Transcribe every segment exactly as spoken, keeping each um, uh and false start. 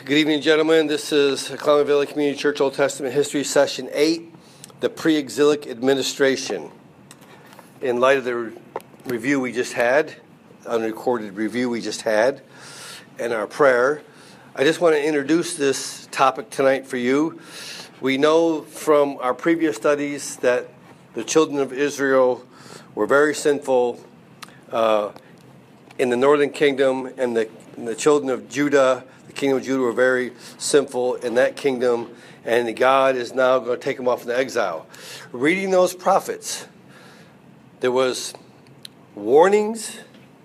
Good evening, gentlemen. This is Klamath Valley Community Church Old Testament History, Session eight, the Pre-Exilic Administration. In light of the re- review we just had, unrecorded review we just had, and our prayer, I just want to introduce this topic tonight for you. We know from our previous studies that the children of Israel were very sinful uh, in the northern kingdom, and the, and the children of Judah, the kingdom of Judah, were very sinful in that kingdom, and God is now going to take them off into exile. Reading those prophets, there was warnings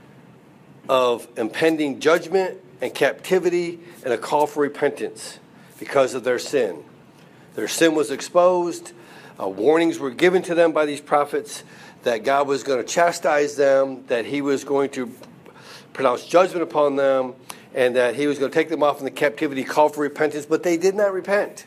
of impending judgment and captivity and a call for repentance because of their sin. Their sin was exposed. Uh, warnings were given to them by these prophets that God was going to chastise them, that he was going to pronounce judgment upon them, and that he was going to take them off into captivity, call for repentance, but they did not repent.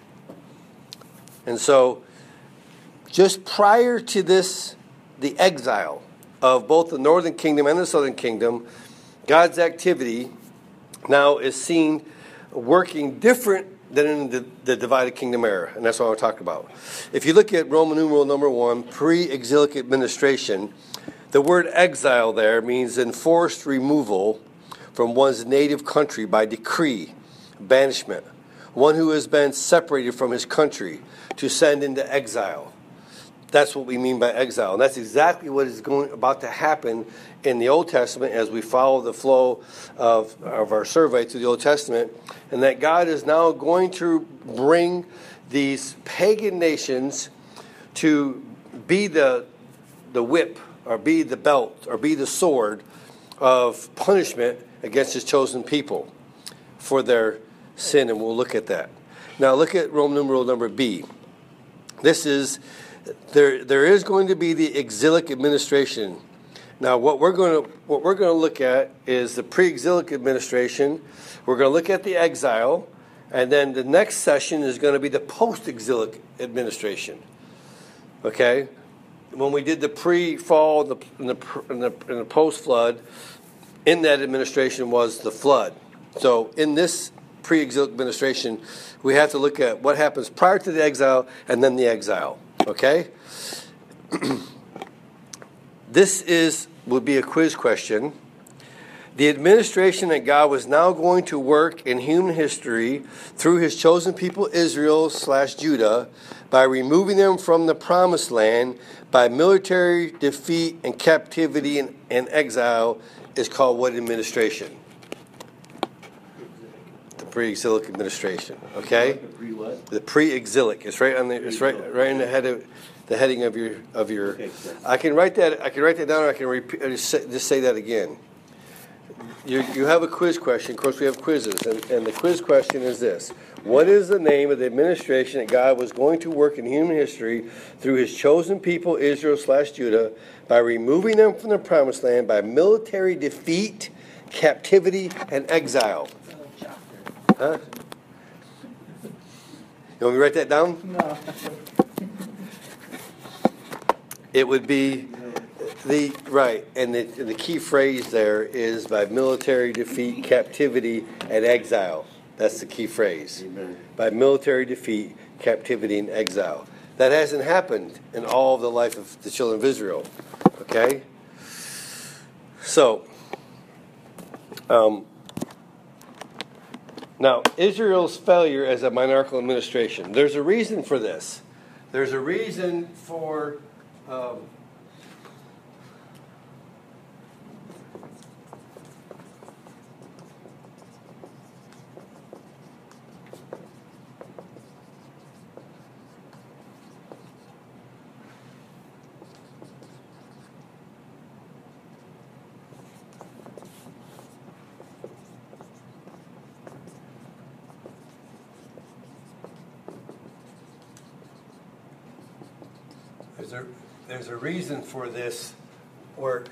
And so, just prior to this, the exile of both the northern kingdom and the southern kingdom, God's activity now is seen working different than in the, the divided kingdom era, and that's what I want to talk about. If you look at Roman numeral number one, pre-exilic administration, the word exile there means enforced removal from one's native country by decree, banishment. One who has been separated from his country to send into exile. That's what we mean by exile. And that's exactly what is going about to happen in the Old Testament as we follow the flow of, of our survey through the Old Testament. And that God is now going to bring these pagan nations to be the, the whip, or be the belt, or be the sword of punishment against his chosen people for their sin. And we'll look at that. Now look at Roman numeral number B. This is... There, there is going to be the exilic administration. Now, what we're going to what we're going to look at is the pre-exilic administration. We're going to look at the exile, and then the next session is going to be the post-exilic administration. Okay, when we did the pre-fall and the, and the, and the, and the post-flood, in that administration was the flood. So, in this pre-exilic administration, we have to look at what happens prior to the exile and then the exile. Okay? This is would be a quiz question. The administration that God was now going to work in human history through his chosen people Israel slash Judah by removing them from the promised land by military defeat and captivity and, and exile is called what administration? The pre-exilic administration. Okay? The pre what? The pre-exilic. It's right on the. It's right right in the head of the heading of your of your. Okay, I can write that. I can write that down. Or I can repeat. Just say, just say that again. You you have a quiz question. Of course, we have quizzes, and, and the quiz question is this: what is the name of the administration that God was going to work in human history through his chosen people Israel slash Judah by removing them from the promised land by military defeat, captivity, and exile? Huh? You want me to write that down? No. It would be the right, and the, the key phrase there is by military defeat, captivity, and exile. That's the key phrase. Amen. By military defeat, captivity, and exile. That hasn't happened in all of the life of the children of Israel. Okay? So, um, now, Israel's failure as a monarchical administration. There's a reason for this. There's a reason for um, There's a, there's a reason for this work.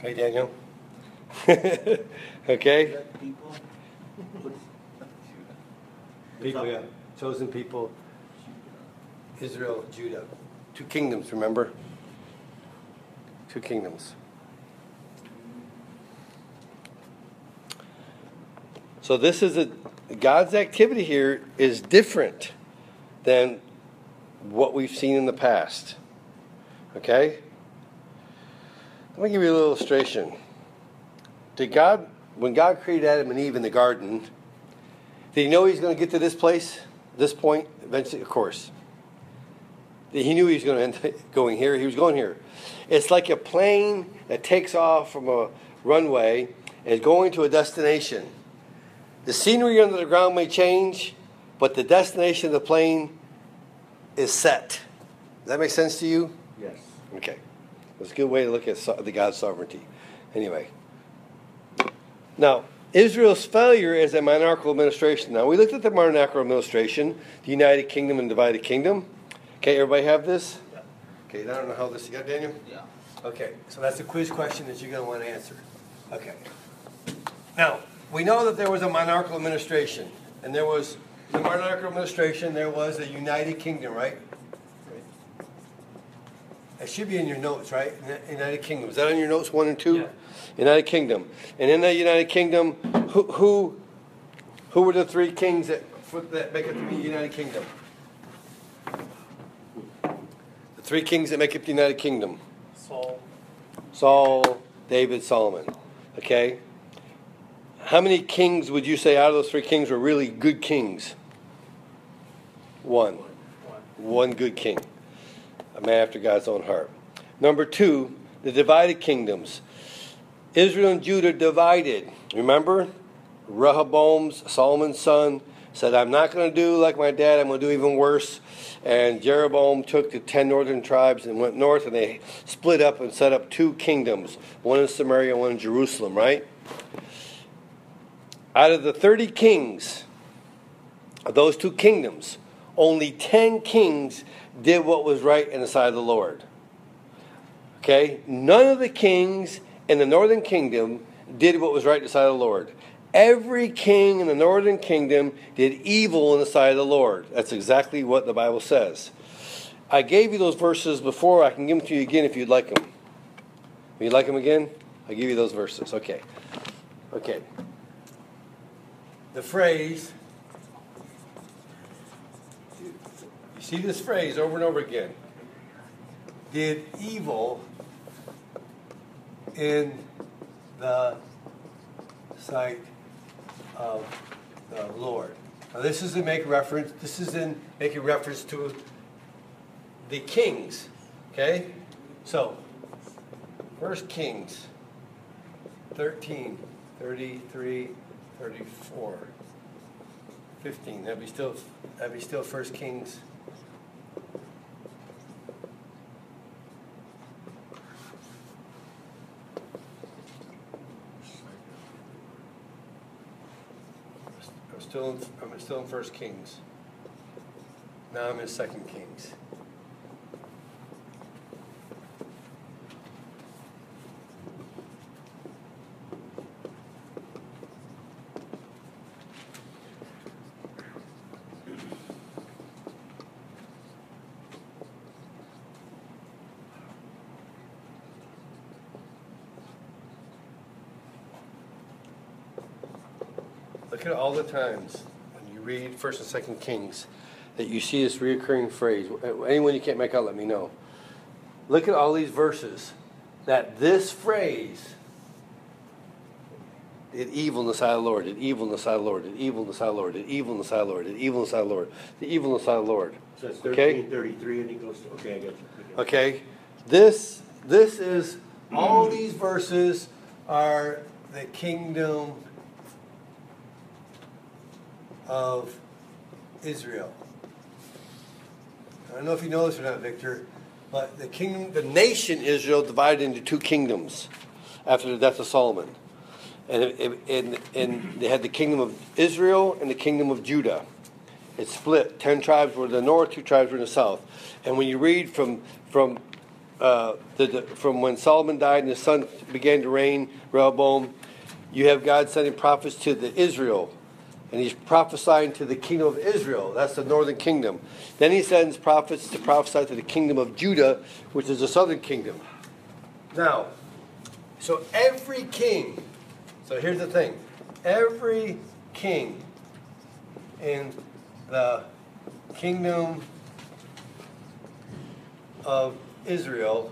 Hey, Daniel. Okay? People. People, yeah. Chosen people. Israel, Judah. Two kingdoms, remember? Two kingdoms. So this is a, God's activity here is different than what we've seen in the past. Okay? Let me give you a little illustration. Did God, when God created Adam and Eve in the garden, did he know he was going to get to this place, this point, eventually? Of course. He knew he was going to end going here. He was going here. It's like a plane that takes off from a runway and is going to a destination. The scenery under the ground may change, but the destination of the plane is set. Does that make sense to you? Yes. Okay. That's a good way to look at so- the God's sovereignty. Anyway. Now, Israel's failure as a monarchical administration. Now, we looked at the monarchical administration, the United Kingdom and divided kingdom. Okay, everybody have this? Yeah. Okay, I don't know how this, you got Daniel? Yeah. Okay, so that's a quiz question that you're going to want to answer. Okay. Now, we know that there was a monarchical administration, and there was the monarchical administration, there was a United Kingdom, right? It should be in your notes, right? United Kingdom. Is that on your notes, one and two? Yeah. United Kingdom. And in that United Kingdom, who who, who were the three kings that, that make up the United Kingdom? The three kings that make up the United Kingdom. Saul. Saul, David, Solomon. Okay? How many kings would you say out of those three kings were really good kings? One. One. One good king. A man after God's own heart. Number two, the divided kingdoms. Israel and Judah divided. Remember? Rehoboam's, Solomon's son, said, I'm not going to do like my dad, I'm going to do even worse. And Jeroboam took the ten northern tribes and went north, and they split up and set up two kingdoms. One in Samaria and one in Jerusalem, right? Out of the thirty kings of those two kingdoms, only ten kings did what was right in the sight of the Lord. Okay? None of the kings in the northern kingdom did what was right in the sight of the Lord. Every king in the northern kingdom did evil in the sight of the Lord. That's exactly what the Bible says. I gave you those verses before. I can give them to you again if you'd like them. Would you like them again? I'll give you those verses. Okay. Okay. The phrase, you see this phrase over and over again, did evil in the sight of the Lord. Now this is to make reference, this is in making reference to the kings. Okay? So, First Kings thirteen, thirty-three, thirty-four, fifteen. That'd be still that'd be still First Kings. I'm still in, I'm still in First Kings. Now I'm in Second Kings. Look at all the times when you read First and Second Kings that you see this reoccurring phrase. Anyone you can't make out, let me know. Look at all these verses that this phrase, did evil in the sight of the Lord, did evil in the sight of the Lord, did evil in the sight of the Lord, did evil in the sight of the Lord, did evil in the sight of the Lord, did evil in the sight of the Lord. So it's Okay? thirteen thirty-three, and he goes to, okay, I got you. Okay? This this is, all these verses are the kingdom of Israel. I don't know if you know this or not, Victor, but the kingdom, the nation Israel divided into two kingdoms after the death of Solomon. And, it, and, and they had the kingdom of Israel and the kingdom of Judah. It split. Ten tribes were in the north, two tribes were in the south. And when you read from, from uh, the, the, from when Solomon died and his son began to reign, Rehoboam, you have God sending prophets to the Israel. And he's prophesying to the kingdom of Israel. That's the northern kingdom. Then he sends prophets to prophesy to the kingdom of Judah, which is the southern kingdom. Now, so every king, so here's the thing. Every king in the kingdom of Israel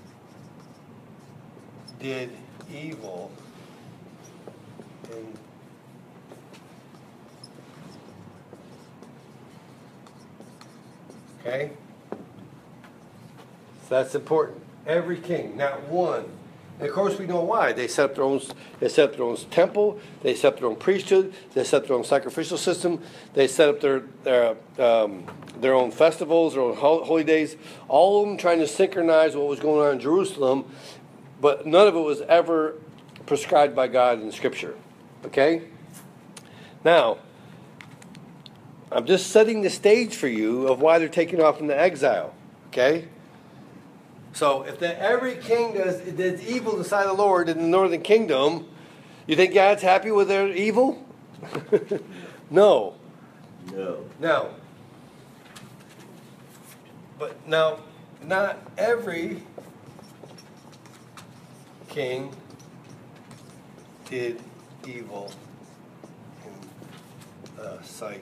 did evil in Okay? So that's important. Every king, not one. And of course we know why. They set up their own they set up their own temple, they set up their own priesthood, they set up their own sacrificial system, they set up their their um, their own festivals, their own holy days, all of them trying to synchronize what was going on in Jerusalem, but none of it was ever prescribed by God in Scripture. Okay? Now, I'm just setting the stage for you of why they're taking off into exile. Okay? So, if the, every king does, does evil in the sight of the Lord in the northern kingdom, you think God's happy with their evil? No. No. No. But now, not every king did evil in the sight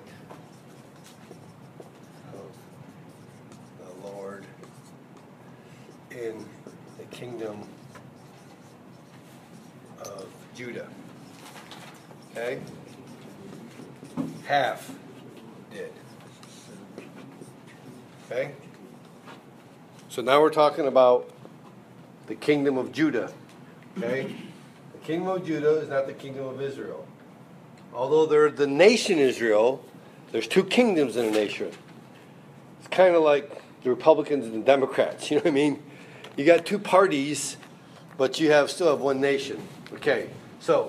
of the Lord in the kingdom of Judah. Okay? Half did. Okay? So now we're talking about the kingdom of Judah. Okay? The kingdom of Judah is not the kingdom of Israel. Although they're the nation Israel, there's two kingdoms in a nation. It's kind of like the Republicans and the Democrats. You know what I mean? You got two parties, but you have still have one nation. Okay, so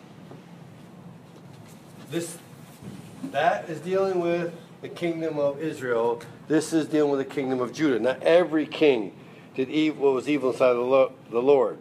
this that is dealing with the kingdom of Israel. This is dealing with the kingdom of Judah. Not every king did evil, what was evil inside of the, lo- the Lord.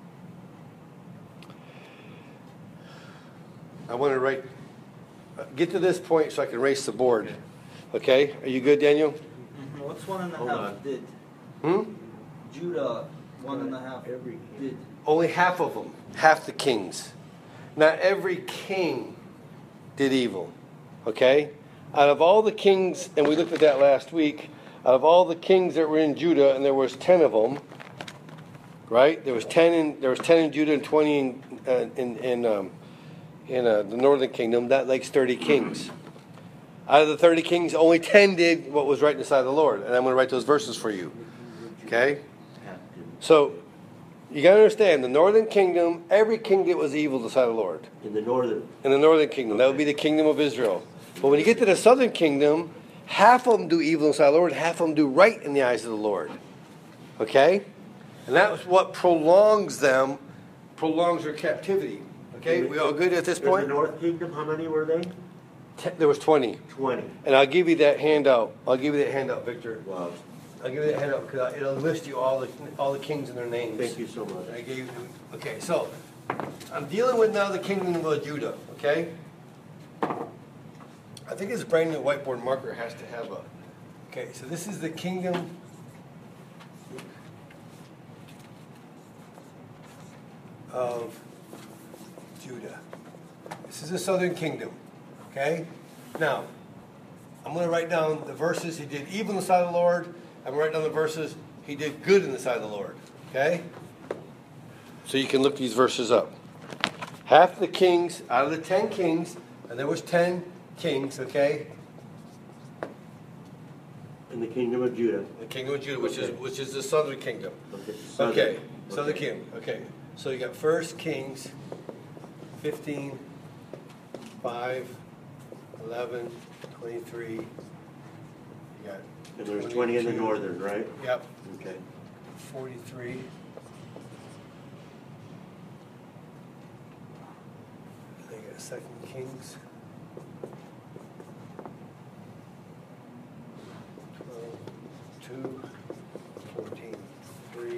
I want to write, get to this point so I can erase the board. Okay, are you good, Daniel? Mm-hmm. What's one and a Hold half on. did? Hmm? Judah, one and a half Every did. Only half of them, half the kings. Not every king did evil. Okay? Out of all the kings, and we looked at that last week, out of all the kings that were in Judah, and there was ten of them, right? There was ten in there was ten in Judah and twenty in uh, in in, um, in uh, the northern kingdom. That makes thirty kings. Out of the thirty kings, only ten did what was right in the sight of the Lord, and I'm going to write those verses for you. Okay? So, you got to understand, the northern kingdom, every king did was evil to the sight of the Lord. In the northern. In the northern kingdom. That would be the kingdom of Israel. But when you get to the southern kingdom, half of them do evil in the sight of the Lord, half of them do right in the eyes of the Lord. Okay? And that's what prolongs them, prolongs their captivity. Okay? We all good at this In point? the north kingdom, how many were they? Ten, there was twenty. Twenty. And I'll give you that handout. I'll give you that handout, Victor. Wow. I'll give you that handout because it'll list you all the all the kings and their names. Thank you so much. I gave you. Okay, so I'm dealing with now the kingdom of Judah. Okay. I think this brand new whiteboard marker has to have a. Okay, so this is the kingdom. Of Judah. This is the southern kingdom. Okay? Now, I'm going to write down the verses. He did evil in the sight of the Lord. I'm going to write down the verses. He did good in the sight of the Lord. Okay? So you can look these verses up. Half the kings, out of the ten kings, and there was ten kings, okay? In the kingdom of Judah. The kingdom of Judah, which Okay. is which is the southern kingdom. Okay. Southern. Okay, southern Okay. kingdom. Okay, so you got First Kings, fifteen, five, eleven, twenty-three. You got. And there's twenty in the twenty-two. northern, right? Yep. Okay. Forty-three. They got Second Kings. Twelve, two, fourteen, three.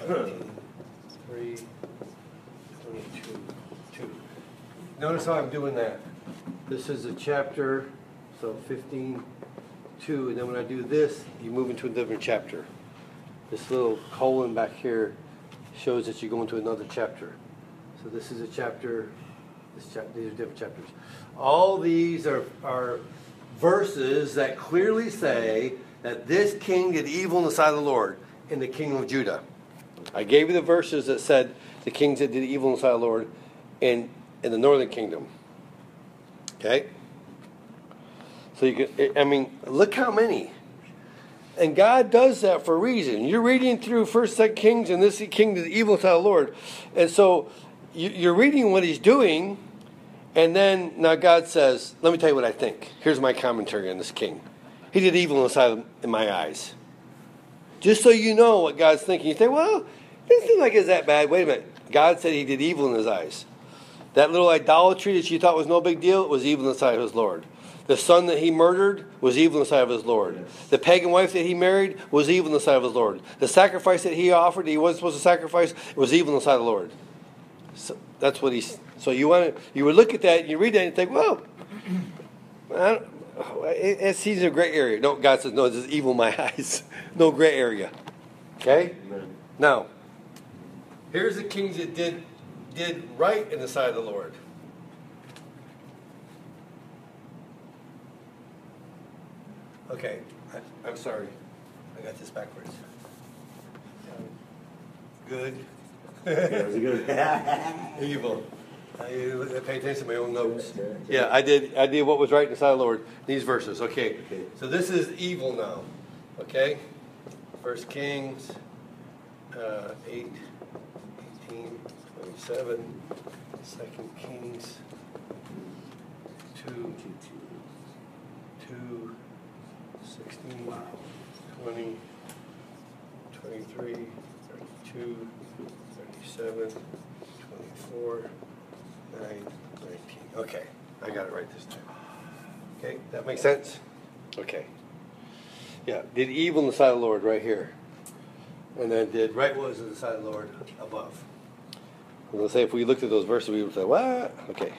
three, twenty-two, two. Notice how I'm doing that. This is a chapter, so fifteen, two, and then when I do this, you move into a different chapter. This little colon back here shows that you go into another chapter. So this is a chapter, this chap- these are different chapters. All these are, are verses that clearly say that this king did evil in the sight of the Lord in the kingdom of Judah. I gave you the verses that said the kings that did evil in the sight of the Lord in, in the northern kingdom. Okay? So you can, I mean, look how many. And God does that for a reason. You're reading through First, Second Kings, and this king did evil to the Lord. And so you, you're reading what he's doing, and then now God says, let me tell you what I think. Here's my commentary on this king. He did evil in the sight of, in my eyes. Just so you know what God's thinking. You think, well, it doesn't seem like it's that bad. Wait a minute. God said he did evil in his eyes. That little idolatry that you thought was no big deal was evil in the sight of his Lord. The son that he murdered was evil in the sight of his Lord. Yes. The pagan wife that he married was evil in the sight of his Lord. The sacrifice that he offered, that he wasn't supposed to sacrifice, was evil in the sight of the Lord. So that's what he's. So you want to, you would look at that and you read that and think, well, I don't, it, it seems a gray area. No, God says, no, this is evil in my eyes. No gray area. Okay? Amen. Now, here's the kings that did did right in the sight of the Lord. Okay, I, I'm sorry. I got this backwards. Good. That was good. Evil. I pay attention to my own notes. Yeah, I did. I did what was right in the sight of the Lord. These verses. Okay. Okay. So this is evil now. Okay. First Kings, uh, eight, eighteen, twenty-seven. Second Kings, two, two, sixteen, twenty, twenty-three, thirty-two, thirty-seven, twenty-four. nine, nineteen. Okay, I got it right this time. Okay, that makes sense? Okay. Yeah, did evil in the sight of the Lord right here. And then did right was in the sight of the Lord above. I'm going to say if we looked at those verses, we would say, what? Okay.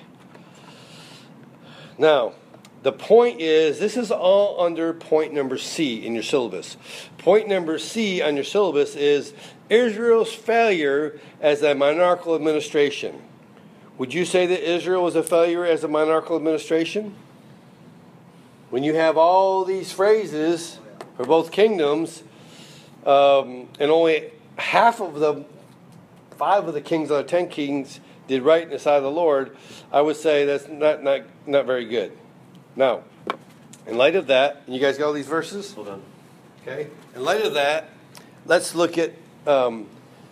Now, the point is, this is all under point number C in your syllabus. Point number C on your syllabus is Israel's failure as a monarchical administration. Would you say that Israel was a failure as a monarchical administration? When you have all these phrases for both kingdoms, um, and only half of the, five of the kings out of ten kings did right in the sight of the Lord, I would say that's not, not, not very good. Now, in light of that, you guys got all these verses? Hold on. Okay. In light of that, let's look at um,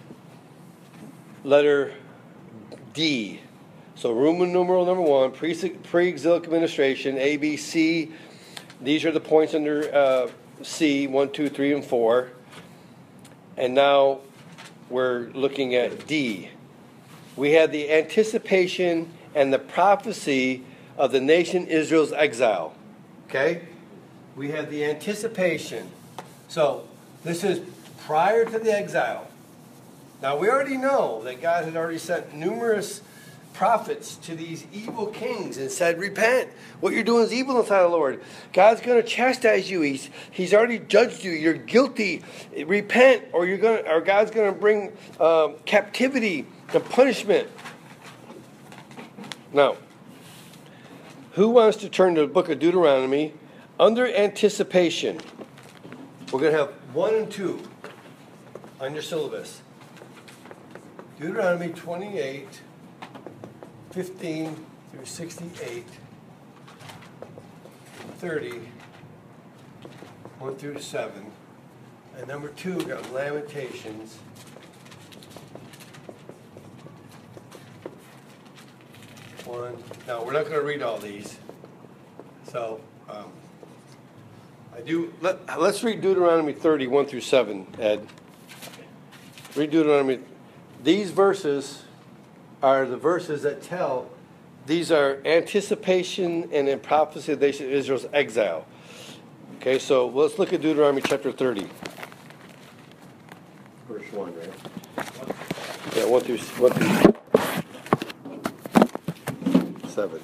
letter D. So Roman numeral number one, pre- pre-exilic administration, A, B, C. These are the points under uh, C, one, two, three, and four. And now we're looking at D. We have the anticipation and the prophecy of the nation Israel's exile. Okay? We have the anticipation. So this is prior to the exile. Now we already know that God had already sent numerous prophets to these evil kings and said, repent. What you're doing is evil in the sight of the Lord. God's going to chastise you. He's He's already judged you. You're guilty. Repent, or you're going, or God's going to bring um, captivity and punishment. Now, who wants to turn to the book of Deuteronomy under anticipation? We're going to have one and two on your syllabus. Deuteronomy twenty-eight. fifteen through sixty-eight, thirty, one through seven, and number two, we got Lamentations, one. Now, we're not going to read all these, so um, I do. Let, let's read Deuteronomy thirty, one through seven, Ed. Read Deuteronomy. These verses are the verses that tell, these are anticipation and in prophecy of the nation of Israel's exile. Okay, so let's look at Deuteronomy chapter thirty. First one, right? Yeah, one through one through seven.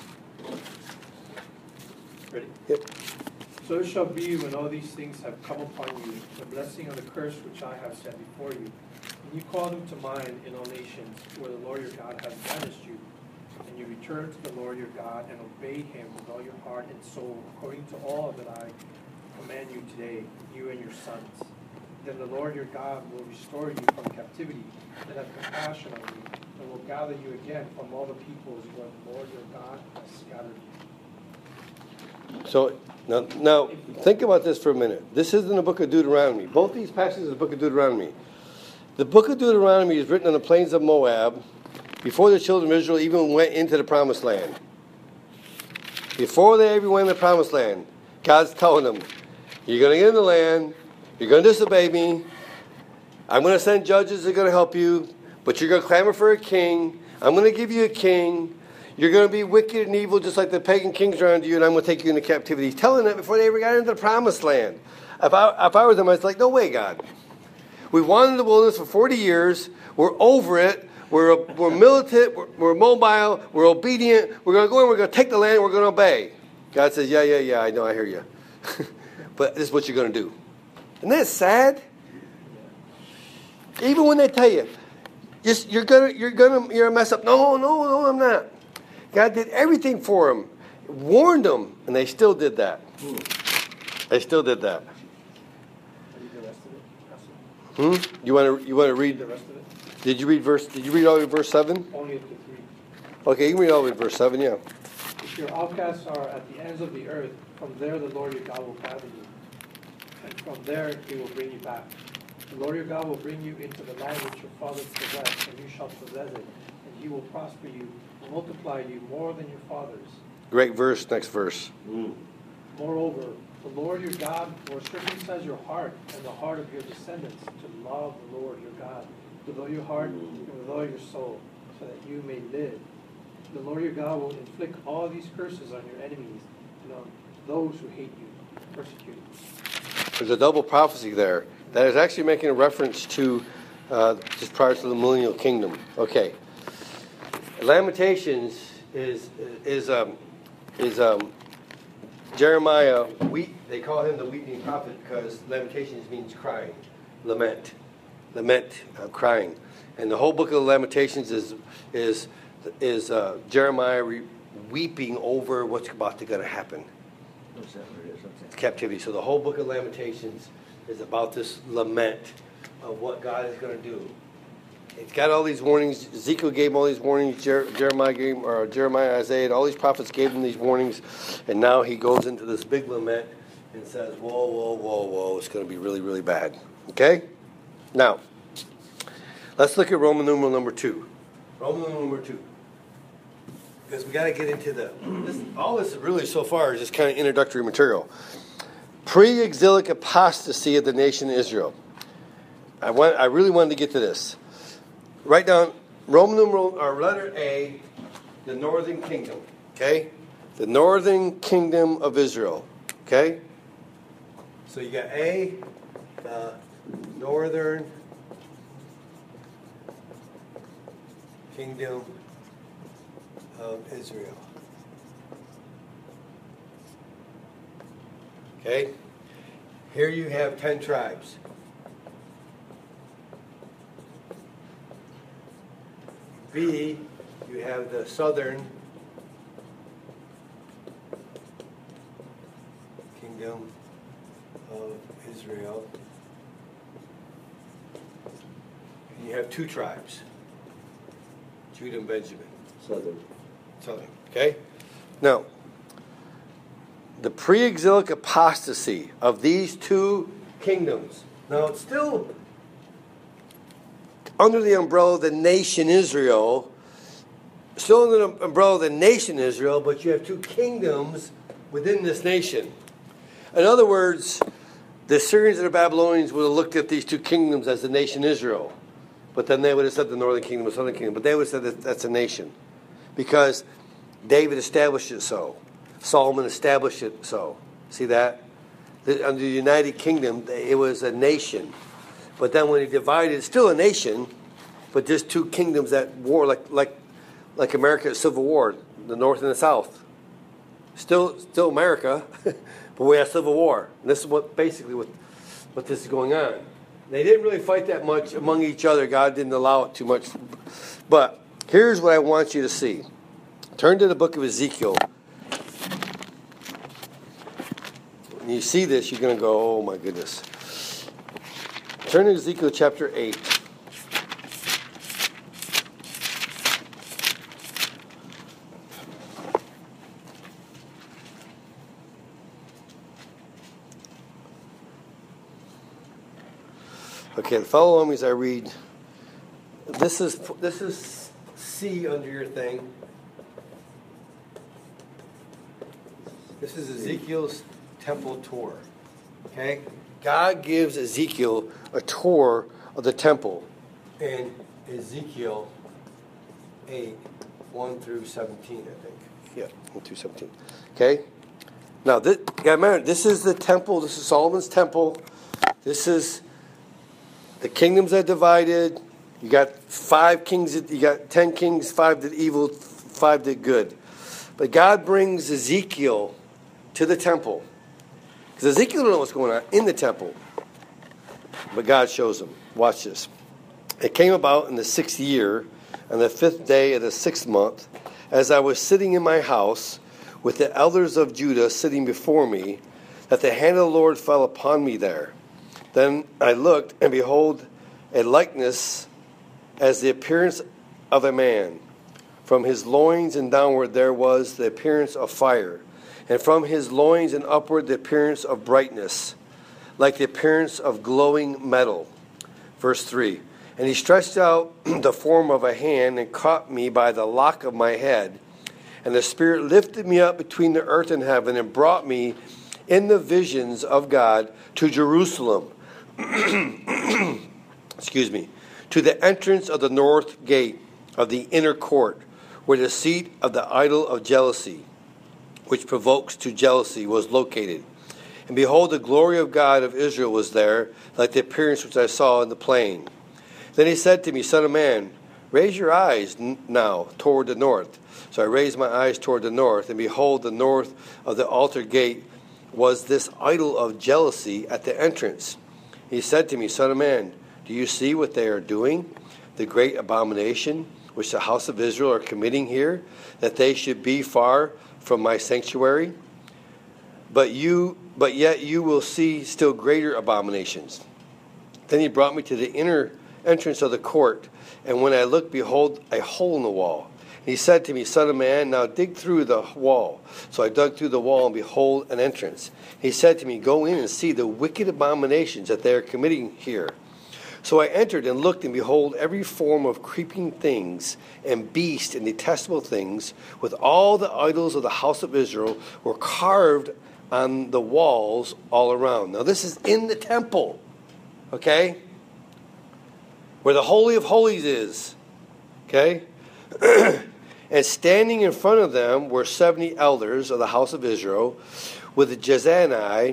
Ready? Yep. So it shall be when all these things have come upon you, the blessing and the curse which I have set before you, and you call them to mind in all nations where the Lord your God has banished you, and you return to the Lord your God and obey him with all your heart and soul, according to all that I command you today, you and your sons. Then the Lord your God will restore you from captivity and have compassion on you, and will gather you again from all the peoples where the Lord your God has scattered you. So now, now think about this for a minute. This is in the book of Deuteronomy. Both these passages are the book of Deuteronomy. The book of Deuteronomy is written on the plains of Moab before the children of Israel even went into the promised land. Before they ever went into the promised land, God's telling them, you're going to get in the land, you're going to disobey me, I'm going to send judges that are going to help you, but you're going to clamor for a king, I'm going to give you a king, you're going to be wicked and evil just like the pagan kings around you, and I'm going to take you into captivity. He's telling them before they ever got into the promised land. If I, if I were them, I'd be like, no way, God. We wandered in the wilderness for forty years, we're over it, we're, we're militant, we're, we're mobile, we're obedient, we're going to go in, we're going to take the land, we're going to obey. God says, yeah, yeah, yeah, I know, I hear you. But this is what you're going to do. Isn't that sad? Even when they tell you, just, you're gonna, you're gonna, you're gonna mess up. No, no, no, I'm not. God did everything for them, warned them, and they still did that. They still did that. Read the rest of it. Hmm? You want to, you want to read? The rest of it. Did you read verse? Did you read all the way to verse seven? Only up to three. Okay, you can read all the way to verse seven. Yeah. If your outcasts are at the ends of the earth, from there the Lord your God will gather you, and from there he will bring you back. The Lord your God will bring you into the land which your fathers possessed, and you shall possess it, and he will prosper you, and multiply you more than your fathers. Great verse. Next verse. Mm. Moreover, the Lord your God will circumcise your heart and the heart of your descendants to love the Lord your God with all your heart and with all your soul, so that you may live. The Lord your God will inflict all these curses on your enemies and on those who hate you, persecute you. There's a double prophecy there that is actually making a reference to uh, just prior to the millennial kingdom. Okay. Lamentations is is um, is um, Jeremiah. We they call him the weeping prophet because Lamentations means crying, lament, lament, uh, crying, and the whole book of Lamentations is is is uh, Jeremiah re- weeping over what's about to going to happen. What's that? What it is? What's that? Captivity. So the whole book of Lamentations is about this lament of what God is going to do. It's got all these warnings. Ezekiel gave him all these warnings. Jer- Jeremiah gave him, or Jeremiah, Isaiah, and all these prophets gave him these warnings. And now he goes into this big lament and says, whoa, whoa, whoa, whoa, it's going to be really, really bad. Okay? Now, let's look at Roman numeral number two. Roman numeral number two. Because we got to get into the, this, all this really so far is just kind of introductory material. Pre-exilic apostasy of the nation Israel. I want, I really wanted to get to this. Write down Roman numeral, or letter A, the northern kingdom. Okay? The northern kingdom of Israel. Okay? So you got A, the northern kingdom of Israel. Okay? Here you have ten tribes. B, you have the southern kingdom of Israel. And you have two tribes, Judah and Benjamin. Southern. Southern. Okay? Now, the pre-exilic apostasy of these two kingdoms. Now, it's still under the umbrella of the nation Israel, still under the umbrella of the nation Israel, but you have two kingdoms within this nation. In other words, the Assyrians and the Babylonians would have looked at these two kingdoms as the nation Israel, but then they would have said the northern kingdom and southern kingdom, but they would have said that that's a nation because David established it so. Solomon established it so. See that? The, under the United Kingdom, it was a nation. But then when he divided, it's still a nation, but just two kingdoms at war, like like like America Civil War, the North and the South. Still, still America, but we have Civil War. And this is what basically what what this is going on. They didn't really fight that much among each other. God didn't allow it too much. But here's what I want you to see. Turn to the book of Ezekiel. When you see this, you're going to go, oh my goodness. Turn to Ezekiel chapter eight. Okay, follow along as I read. This is this is C under your thing. This is Ezekiel's temple tour. Okay? God gives Ezekiel a tour of the temple in Ezekiel eight, one through seventeen, I think. Yeah, one through seventeen. Okay? Now, this, yeah, remember, this is the temple. This is Solomon's temple. This is the kingdoms that divided. You got five kings. You got ten kings. Five did evil. Five did good. But God brings Ezekiel to the temple, because Ezekiel don't know what's going on in the temple, but God shows him. Watch this. It came about in the sixth year, on the fifth day of the sixth month, as I was sitting in my house with the elders of Judah sitting before me, that the hand of the Lord fell upon me there. Then I looked, and behold, a likeness as the appearance of a man. From his loins and downward there was the appearance of fire, and from his loins and upward the appearance of brightness, like the appearance of glowing metal. Verse three. And he stretched out the form of a hand and caught me by the lock of my head. And the Spirit lifted me up between the earth and heaven and brought me in the visions of God to Jerusalem. Excuse me. To the entrance of the north gate of the inner court, where the seat of the idol of jealousy, which provokes to jealousy, was located. And behold, the glory of God of Israel was there, like the appearance which I saw in the plain. Then he said to me, Son of man, raise your eyes n- now toward the north. So I raised my eyes toward the north, and behold, the north of the altar gate was this idol of jealousy at the entrance. He said to me, Son of man, do you see what they are doing? The great abomination which the house of Israel are committing here, that they should be far from my sanctuary? But you, but yet you will see still greater abominations. Then he brought me to the inner entrance of the court, and when I looked, behold, a hole in the wall. And he said to me, Son of man, now dig through the wall. So I dug through the wall, and behold, an entrance. He said to me, Go in and see the wicked abominations that they are committing here. So I entered and looked, and behold, every form of creeping things and beast and detestable things, with all the idols of the house of Israel, were carved on the walls all around. Now this is in the temple, okay? Where the Holy of Holies is, okay? And standing in front of them were seventy elders of the house of Israel, with Jezani,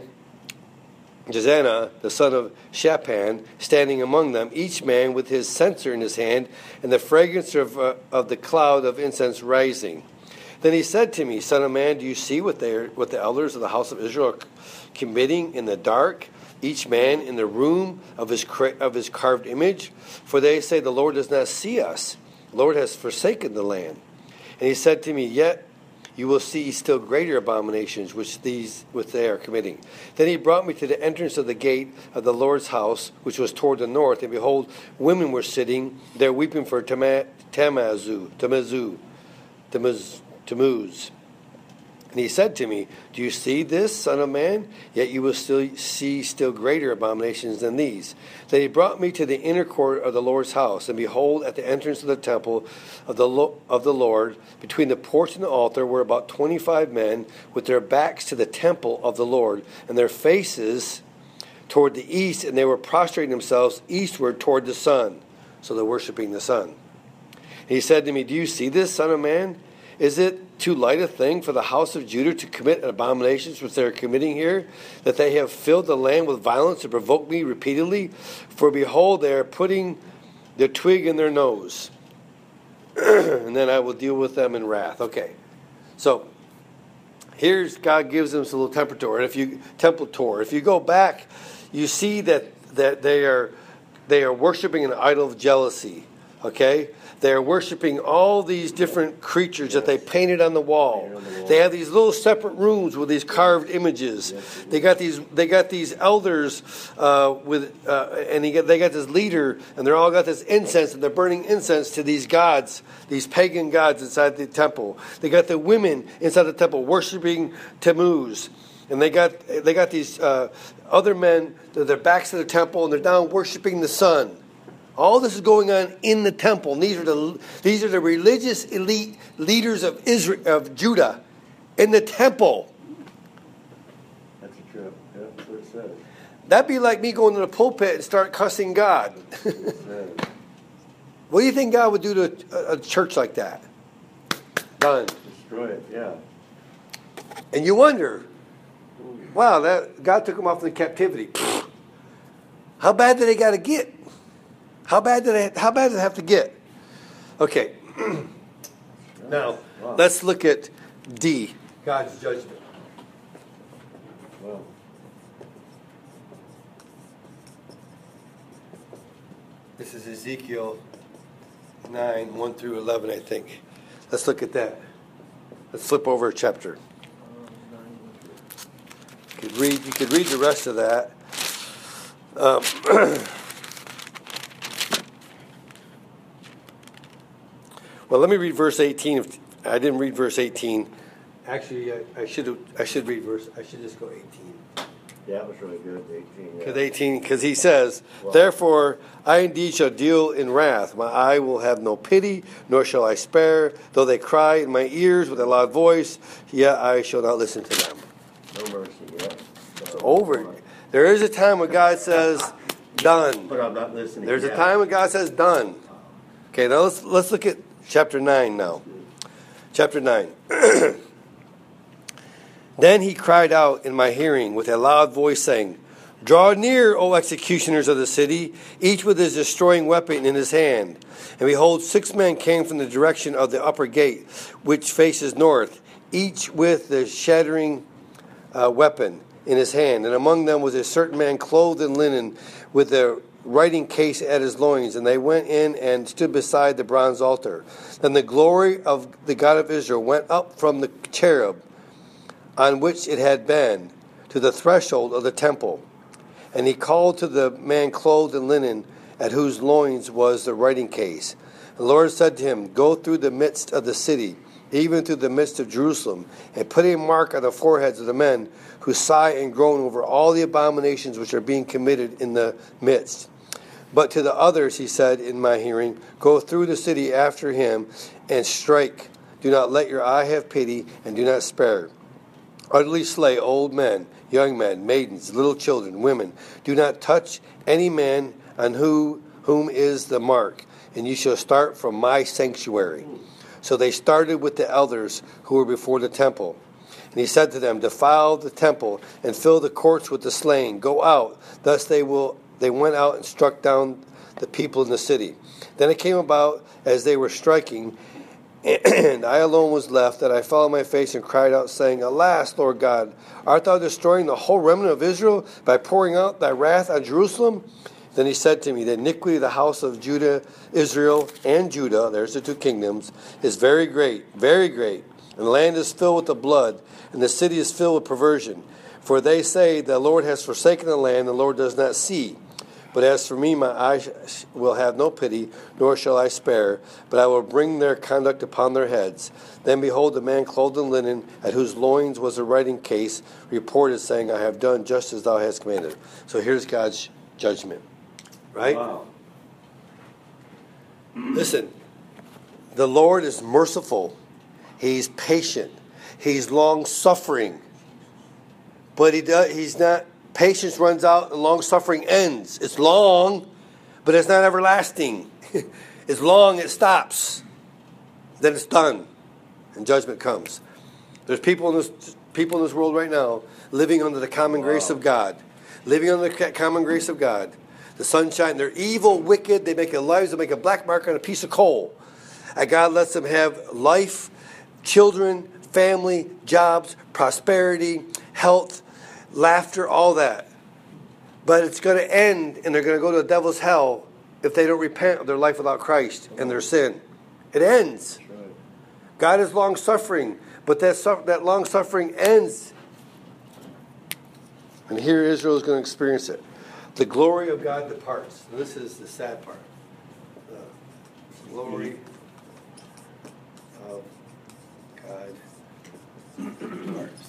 Jezana, the son of Shaphan, standing among them, each man with his censer in his hand, and the fragrance of, uh, of the cloud of incense rising. Then he said to me, Son of man, do you see what they are, what the elders of the house of Israel are committing in the dark, each man in the room of his of his carved image? For they say, the Lord does not see us. The Lord has forsaken the land. And he said to me, Yet you will see still greater abominations which these which they are committing. Then he brought me to the entrance of the gate of the Lord's house, which was toward the north, and behold, women were sitting there weeping for Tama- Tamazu, Tamazu, Tamuz, Tammuz. And he said to me, Do you see this, son of man? Yet you will still see still greater abominations than these. Then he brought me to the inner court of the Lord's house, and behold, at the entrance of the temple of the Lo- of the Lord, between the porch and the altar, were about twenty-five men with their backs to the temple of the Lord, and their faces toward the east, and they were prostrating themselves eastward toward the sun. So they're worshiping the sun. And he said to me, Do you see this, son of man? Is it too light a thing for the house of Judah to commit abominations which they are committing here, that they have filled the land with violence to provoke me repeatedly? For behold, they are putting the twig in their nose, and then I will deal with them in wrath. Okay, so here's God gives them some little temple tour. And if you temple tour, if you go back, you see that that they are they are worshiping an idol of jealousy. Okay, they are worshiping all these different creatures that they painted on the wall. They have these little separate rooms with these carved images. They got these they got these elders uh, with uh, and they got, they got this leader, and they're all got this incense, and they're burning incense to these gods, these pagan gods inside the temple. They got the women inside the temple worshiping Tammuz. And they got they got these uh, other men, their backs to the temple, and they're down worshiping the sun. All this is going on in the temple. And these are the these are the religious elite leaders of Israel, of Judah, in the temple. That's a trip. Yeah, that's what it says. That'd be like me going to the pulpit and start cussing God. It says. What do you think God would do to a, a church like that? Done. Destroy it, yeah. And you wonder, wow, that God took them off into captivity. How bad did they got to get? How bad did they? How bad did they have to get? Okay. Now Wow. let's look at D. God's judgment. Wow. This is Ezekiel nine, one through eleven, I think. Let's look at that. Let's flip over a chapter. You could read, you could read the rest of that. Um, well, let me read verse eighteen. If I didn't read verse eighteen. Actually, I, I should I should read verse. I should just go eighteen. Yeah, it was really good, eighteen. Yeah. Because eighteen, because he says, Wow. "Therefore I indeed shall deal in wrath. My eye will have no pity, nor shall I spare. Though they cry in my ears with a loud voice, yet I shall not listen to them." No mercy, yeah. It's over. There is a time when God says, "Done." But I'm not listening. There's a yeah. time when God says, "Done." Okay, now let's let's look at chapter nine now. Chapter nine. Then he cried out in my hearing with a loud voice, saying, "Draw near, O executioners of the city, each with his destroying weapon in his hand." And behold, six men came from the direction of the upper gate, which faces north, each with the shattering uh, weapon in his hand. And among them was a certain man clothed in linen, with a writing case at his loins. And they went in and stood beside the bronze altar. Then the glory of the God of Israel went up from the cherub on which it had been, to the threshold of the temple. And he called to the man clothed in linen, at whose loins was the writing case. The Lord said to him, "Go through the midst of the city, even through the midst of Jerusalem, and put a mark on the foreheads of the men who sigh and groan over all the abominations which are being committed in the midst." But to the others he said in my hearing, "Go through the city after him, and strike. Do not let your eye have pity, and do not spare. Utterly slay old men, young men, maidens, little children, women. Do not touch any man on who, whom is the mark, and you shall start from my sanctuary." So they started with the elders who were before the temple. And he said to them, "Defile the temple, and fill the courts with the slain. Go out." Thus they will. They went out and struck down the people in the city. Then it came about, as they were striking, and I alone was left, that I fell on my face and cried out, saying, "Alas, Lord God, art thou destroying the whole remnant of Israel by pouring out thy wrath on Jerusalem?" Then he said to me, "The iniquity of the house of Judah, Israel, and Judah," there's the two kingdoms, "is very great, very great. And the land is filled with the blood, and the city is filled with perversion. For they say, the Lord has forsaken the land, and the Lord does not see. But as for me, my eye will have no pity, nor shall I spare, but I will bring their conduct upon their heads." Then behold, the man clothed in linen, at whose loins was a writing case, reported, saying, "I have done just as thou hast commanded." So here's God's judgment. Right? Wow. Listen, the Lord is merciful. He's patient. He's long-suffering. But he does, he's not... Patience runs out and long-suffering ends. It's long, but it's not everlasting. It's long, it stops. Then it's done. and judgment comes. There's people in this people in this world right now living under the common Wow. grace of God, living under the common grace of God. The sunshine, they're evil, wicked. They make their lives, they make a black mark on a piece of coal. And God lets them have life, children, family, jobs, prosperity, health, laughter, all that. But it's going to end, and they're going to go to the devil's hell if they don't repent of their life without Christ and their sin. It ends. That's right. God is long-suffering, but that, su- that long-suffering ends. And here Israel is going to experience it. The glory of God departs. And this is the sad part. The glory of God departs.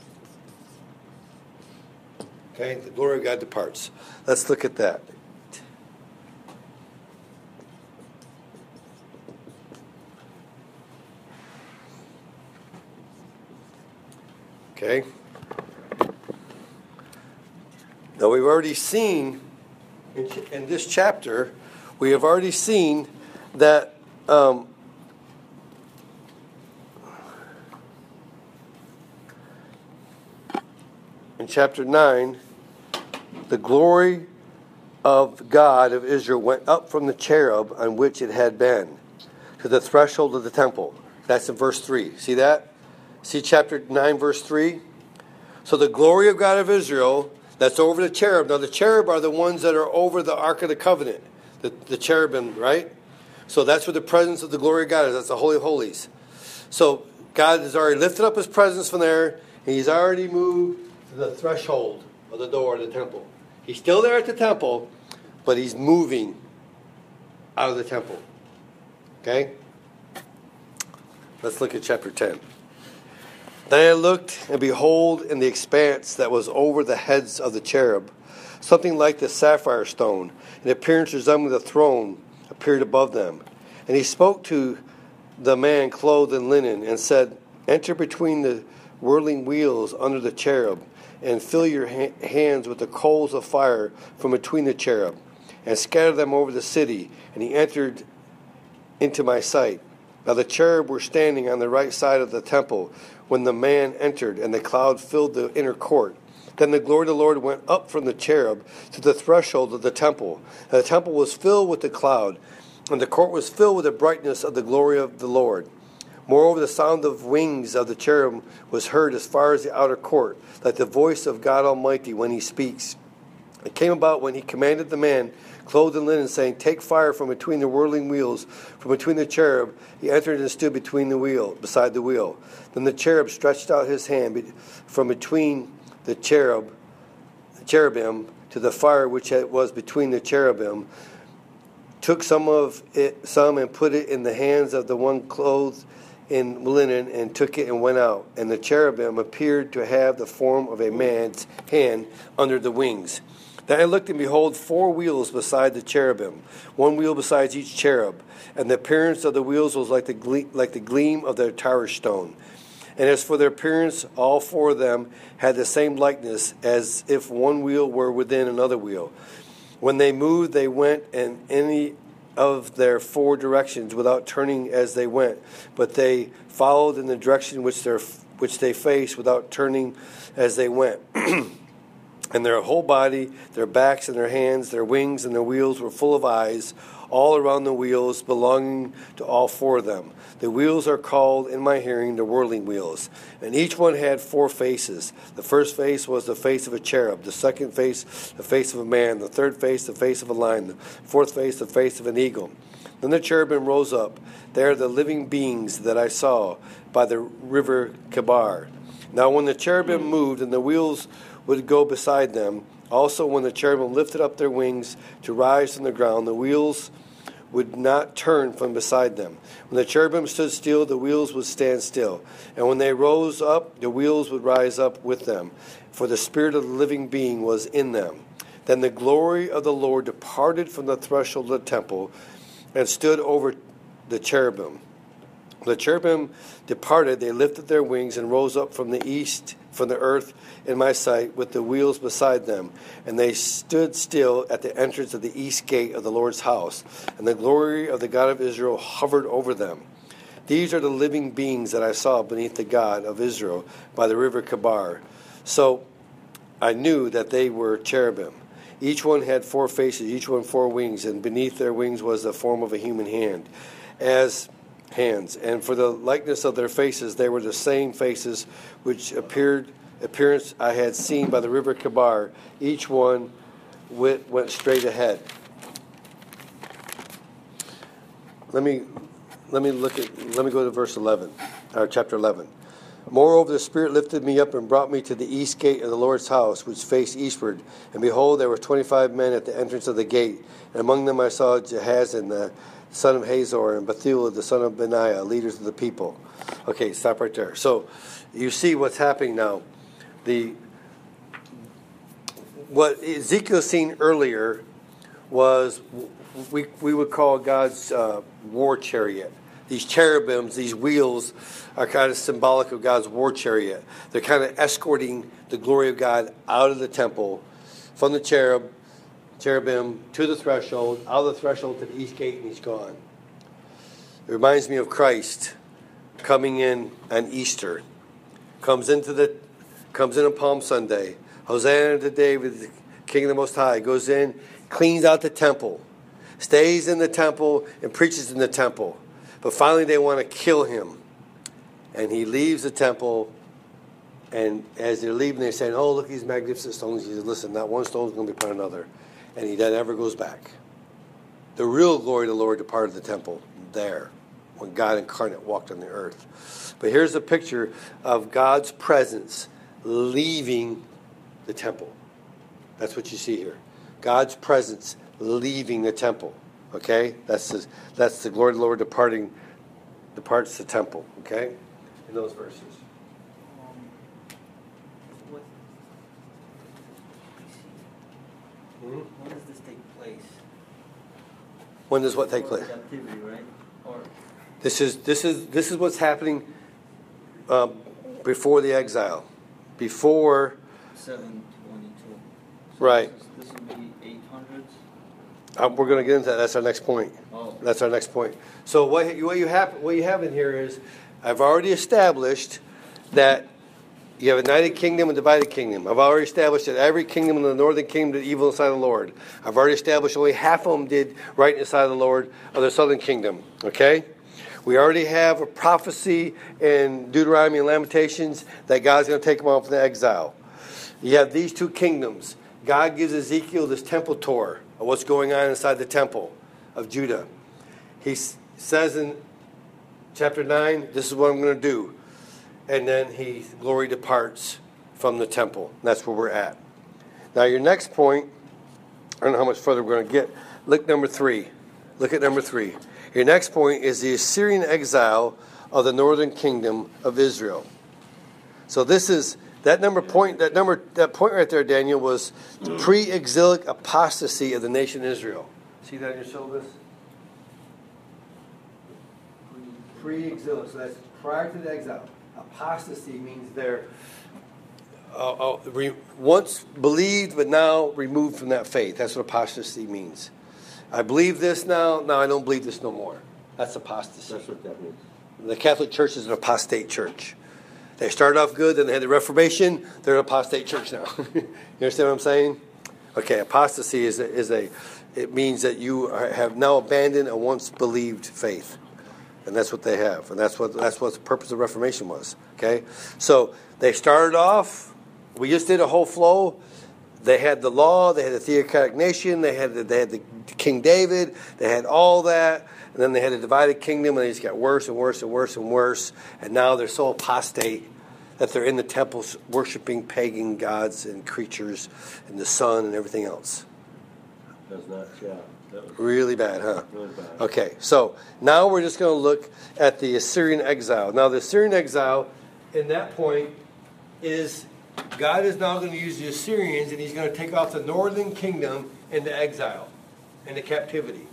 Okay, the glory of God departs. Let's look at that. Okay. Now we've already seen in, in this chapter, we have already seen that um, in chapter nine, the glory of God of Israel went up from the cherub on which it had been to the threshold of the temple. That's in verse three. See that? See chapter nine, verse three? So the glory of God of Israel, that's over the cherub. Now the cherub are the ones that are over the Ark of the Covenant. The, the cherubim, right? So that's where the presence of the glory of God is. That's the Holy of Holies. So God has already lifted up his presence from there, and he's already moved to the threshold of the door of the temple. He's still there at the temple, but he's moving out of the temple. Okay? Let's look at chapter ten. Then I looked, and behold, in the expanse that was over the heads of the cherub, something like the sapphire stone, in appearance resembling the throne, appeared above them. And he spoke to the man clothed in linen, and said, Enter between the whirling wheels under the cherub, and fill your ha- hands with the coals of fire from between the cherub, and scatter them over the city. And he entered into my sight. Now the cherub were standing on the right side of the temple when the man entered, and the cloud filled the inner court. Then the glory of the Lord went up from the cherub to the threshold of the temple. And the temple was filled with the cloud, and the court was filled with the brightness of the glory of the Lord. Moreover, the sound of wings of the cherub was heard as far as the outer court, like the voice of God Almighty when he speaks. It came about when he commanded the man clothed in linen, saying, Take fire from between the whirling wheels, from between the cherub. He entered and stood between the wheel, beside the wheel. Then the cherub stretched out his hand from between the cherub, the cherubim, to the fire which was between the cherubim, took some of it, some, and put it in the hands of the one clothed in linen, and took it and went out. And the cherubim appeared to have the form of a man's hand under the wings. Then I looked, and behold, four wheels beside the cherubim, one wheel besides each cherub. And the appearance of the wheels was like the gle- like the gleam of their tower stone. And as for their appearance, all four of them had the same likeness, as if one wheel were within another wheel. When they moved, they went in any of their four directions without turning as they went, but they followed in the direction which their which they faced without turning as they went. And their whole body, their backs and their hands, their wings and their wheels were full of eyes, all around the wheels, belonging to all four of them. The wheels are called, in my hearing, the whirling wheels. And each one had four faces. The first face was the face of a cherub. The second face, the face of a man. The third face, the face of a lion. The fourth face, the face of an eagle. Then the cherubim rose up. They are the living beings that I saw by the river Kebar. Now when the cherubim moved, and the wheels would go beside them, also when the cherubim lifted up their wings to rise from the ground, the wheels would not turn from beside them. When the cherubim stood still, the wheels would stand still. And when they rose up, the wheels would rise up with them, for the spirit of the living being was in them. Then the glory of the Lord departed from the threshold of the temple and stood over the cherubim. The cherubim departed, they lifted their wings and rose up from the east, from the earth in my sight, with the wheels beside them. And they stood still at the entrance of the east gate of the Lord's house. And the glory of the God of Israel hovered over them. These are the living beings that I saw beneath the God of Israel by the river Kabar. So I knew that they were cherubim. Each one had four faces, each one four wings, and beneath their wings was the form of a human hand, as hands. And for the likeness of their faces, they were the same faces which appeared appearance I had seen by the river Kabar. Each one went, went straight ahead. Let me let me look at let me go to verse eleven, or chapter eleven. Moreover, the Spirit lifted me up and brought me to the east gate of the Lord's house, which faced eastward. And behold, there were twenty-five men at the entrance of the gate. And among them I saw Jahazan, the son of Hazor, and Bethuel, the son of Benaiah, leaders of the people. Okay, stop right there. So you see what's happening now. The what Ezekiel seen earlier was we we would call God's uh, war chariot. These cherubims, these wheels, are kind of symbolic of God's war chariot. They're kind of escorting the glory of God out of the temple, from the cherub, cherubim to the threshold, out of the threshold to the east gate, and he's gone. It reminds me of Christ coming in on Easter. Comes into the, comes in on Palm Sunday. Hosanna to David, the King of the Most High. Goes in, cleans out the temple, stays in the temple, and preaches in the temple. But finally they want to kill him. And he leaves the temple, and as they're leaving, they're saying, oh, look, these magnificent stones. He says, listen, not one stone is going to be upon another. And he then never goes back. The real glory of the Lord departed the temple there, when God incarnate walked on the earth. But here's a picture of God's presence leaving the temple. That's what you see here. God's presence leaving the temple. Okay? That's the, that's the glory of the Lord departing, departs the temple. Okay? In those verses. Um, what, Hmm? when does this take place? When does what take Before place? Captivity, right? Or This is this is this is what's happening um, before the exile, before seven twenty-two. Right. This, this would be eight hundreds. uh, we're going to get into that. That's our next point. Oh. That's our next point. So what you- what you have what you have in here is I've already established that you have a united kingdom and divided kingdom. I've already established that every kingdom in the northern kingdom did evil inside the Lord. I've already established only half of them did right inside the Lord of the southern kingdom. Okay? We already have a prophecy in Deuteronomy and Lamentations that God's going to take them off in the exile. You have these two kingdoms. God gives Ezekiel this temple tour of what's going on inside the temple of Judah. He s- says in chapter nine, this is what I'm going to do. And then he glory departs from the temple. And that's where we're at. Now your next point, I don't know how much further we're going to get. Look number three. Look at number three. Your next point is the Assyrian exile of the northern kingdom of Israel. So this is that number point. That number that point right there, Daniel, was the pre-exilic apostasy of the nation Israel. See that in your syllabus? Pre-exilic. So that's prior to the exile. Apostasy means they're uh, uh, re, once believed, but now removed from that faith. That's what apostasy means. I believe this now, now I don't believe this no more. That's apostasy. That's what that means. The Catholic Church is an apostate church. They started off good, then they had the Reformation. They're an apostate church now. You understand what I'm saying? Okay, apostasy is a, is a it means that you are, have now abandoned a once believed faith. And that's what they have. And that's what that's what the purpose of Reformation was. Okay? So they started off, we just did a whole flow. They had the law, they had the theocratic nation, they had the, they had the King David, they had all that, and then they had a divided kingdom, and they just got worse and worse and worse and worse. And now they're so apostate that they're in the temples worshiping pagan gods and creatures and the sun and everything else. That's not, yeah. That was Really bad, huh? really bad. Okay, so now we're just going to look at the Assyrian exile. Now, the Assyrian exile, in that point, is God is now going to use the Assyrians, and he's going to take off the northern kingdom into exile, into captivity.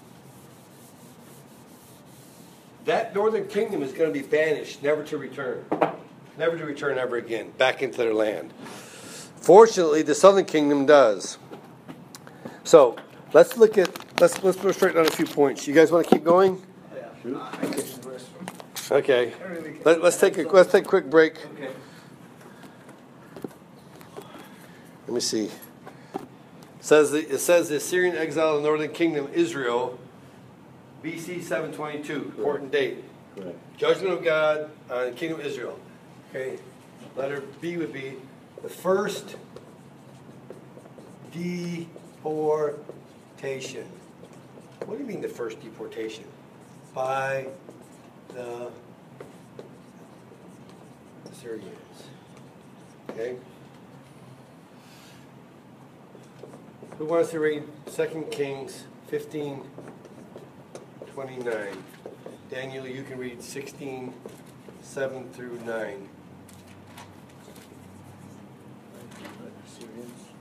That northern kingdom is going to be banished, never to return. Never to return ever again, back into their land. Fortunately, the southern kingdom does. So, let's look at, let's let's go straight down a few points. You guys want to keep going? Yeah. Shoot. I I get the verse from Okay. Let, let's take a let's take a quick break. Okay. Let me see. It says the, it says the Assyrian exile in the northern kingdom, Israel, B C seven twenty-two. Important date. Correct. Judgment of God on the kingdom of Israel. Okay. Letter B would be the first deportation. What do you mean the first deportation? By the Assyrians. Okay. Who wants to read Second Kings fifteen twenty-nine? Daniel, you can read sixteen seven through nine. Syrians.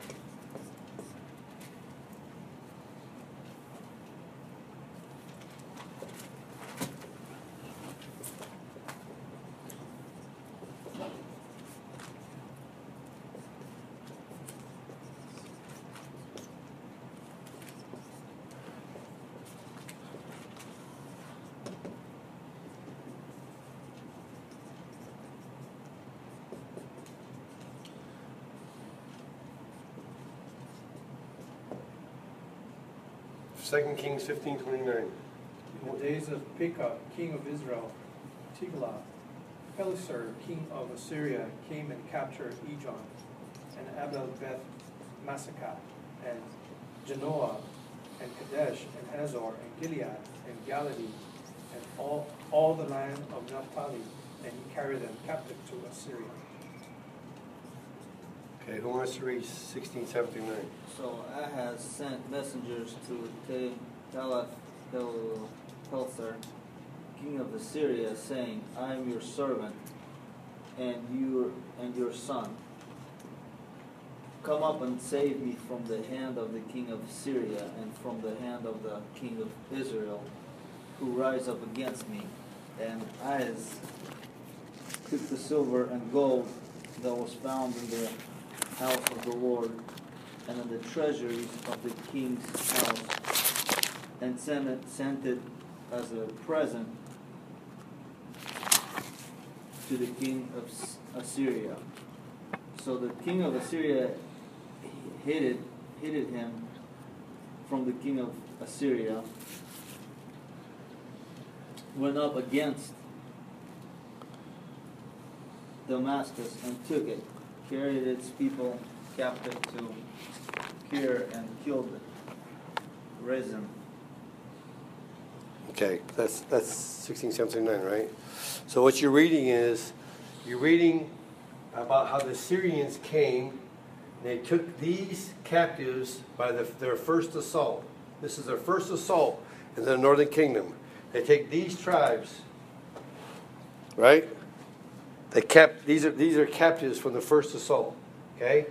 Second Kings fifteen twenty-nine. In the days of Pekah, king of Israel, Tiglath-Pileser, king of Assyria, came and captured Ijon, and Abel-Beth Massacah, and Genoa, and Kadesh, and Hazor, and Gilead, and Galilee, and all, all the land of Naphtali, and he carried them captive to Assyria. Okay, who wants to read sixteen seven through nine? So Ahaz sent messengers to Tiglath-Pileser, king of Assyria, saying, I am your servant, and your and your son. Come up and save me from the hand of the king of Syria and from the hand of the king of Israel, who rise up against me. And Ahaz took the silver and gold that was found in the house of the Lord and in the treasuries of the king's house, and sent it, sent it as a present to the king of Assyria. So the king of Assyria hid it, hid it him from the king of Assyria, went up against Damascus and took it, carried its people captive to Kir and killed Rezin. Okay, that's that's sixteen seven through nine, right? So what you're reading is you're reading about how the Syrians came. They took these captives by the, their first assault. This is their first assault in the northern kingdom. They take these tribes, right? They kept these are these are captives from the first assault. Okay.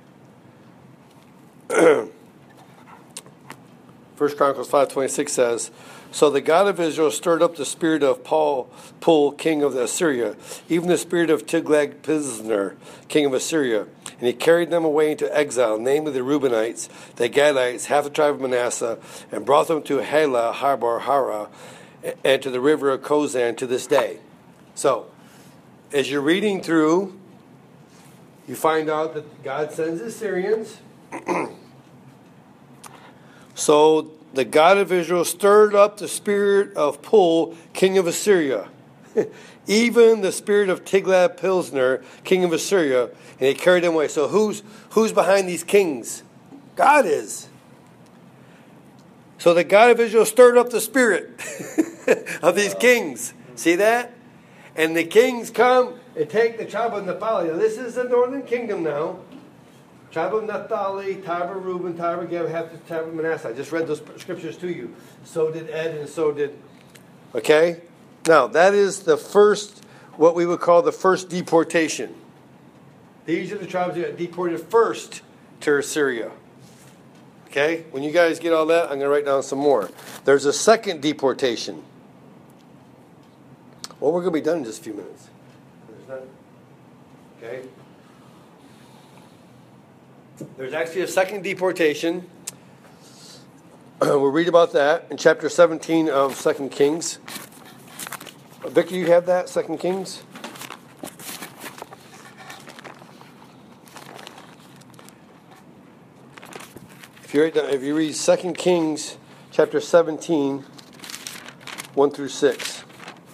First Chronicles five twenty six says, so the God of Israel stirred up the spirit of Paul, Pul, king of Assyria, even the spirit of Tiglath-Pileser, king of Assyria, and he carried them away into exile, namely the Reubenites, the Gadites, half the tribe of Manasseh, and brought them to Halah, Harbor, Hara, and to the river of Kozan to this day. So, as you're reading through, you find out that God sends Assyrians. So the God of Israel stirred up the spirit of Pul, king of Assyria, even the spirit of Tiglath-Pileser, king of Assyria, and he carried them away. So who's who's behind these kings? God is. So the God of Israel stirred up the spirit of these kings. See that? And the kings come and take the tribe of Naphtali. Now, this is the northern kingdom now. Tribe of Naphtali, tribe of Reuben, tribe of Gad, half the tribe of Manasseh. I just read those scriptures to you. So did Ed, and so did. Okay? Now, that is the first, what we would call the first deportation. These are the tribes that got deported first to Assyria. Okay? When you guys get all that, I'm going to write down some more. There's a second deportation. Well, we're going to be done in just a few minutes. There's that. Okay? There's actually a second deportation. We'll read about that in chapter seventeen of Second Kings. Victor, you have that, Second Kings? If you read, if you read Second Kings chapter seventeen, one through six.